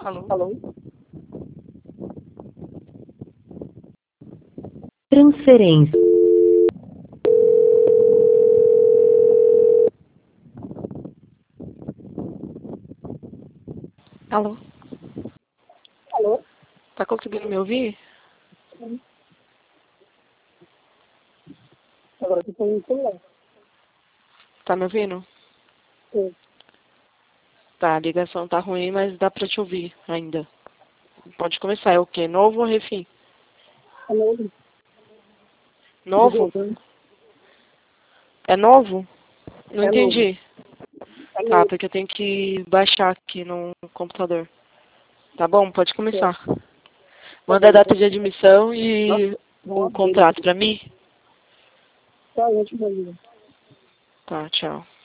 Alô? Alô? Transferência. Alô? Alô? Tá conseguindo me ouvir? Sim. Agora eu tô no celular. Tá me ouvindo? Sim. Tá, a ligação tá ruim, mas dá pra te ouvir ainda. Pode começar. É o quê? Novo ou refim? É novo? Novo? É novo? Não É novo. entendi. É Tá, novo. porque eu tenho que baixar aqui no computador. Tá bom? Pode começar. Manda a data de admissão e o contrato pra mim. Tá, eu te mando. Tá, tchau.